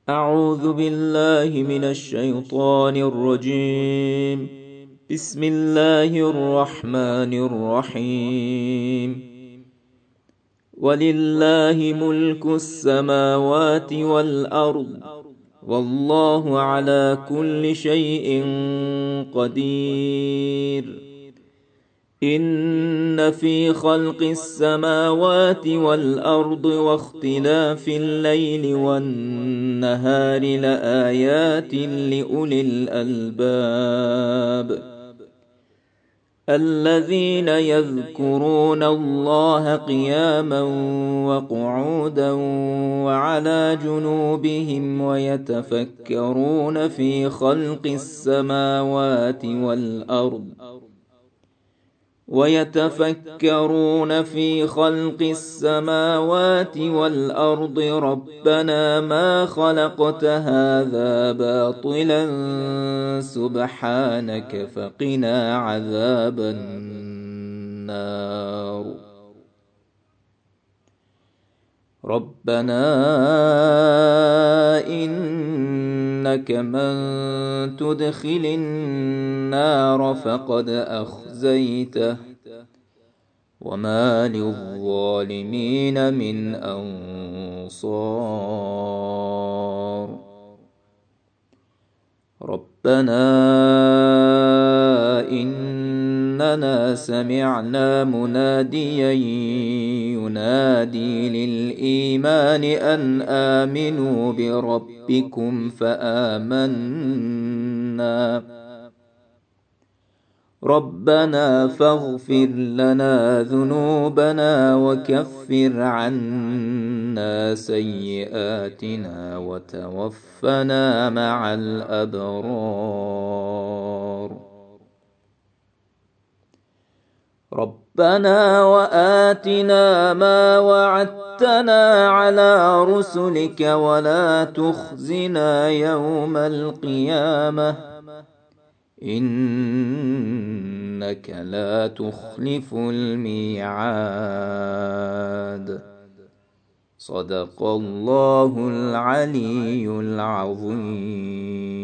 أعوذ بالله من الشيطان الرجيم. بسم الله الرحمن الرحيم. ولله ملك السماوات والأرض والله على كل شيء قدير. إن في خلق السماوات والأرض واختلاف الليل والنهار لآيات لأولي الألباب الذين يذكرون الله قياما وقعودا وعلى جنوبهم ويتفكرون في خلق السماوات والأرض ربنا ما خلقت هذا باطلا سبحانك فقنا عذاب النار. ربنا إنك من تدخل النار فقد أخزيته وما للظالمين من أنصار. ربنا إننا سمعنا مناديا ينادي للإيمان أن آمنوا بربكم فآمنا. ربنا فاغفر لنا ذنوبنا وكفر عنا سيئاتنا وتوفنا مع الأبرار. ربنا وآتنا ما وعدتنا على رسلك ولا تخزنا يوم القيامة إنك لا تخلف الميعاد. صدق الله العلي العظيم.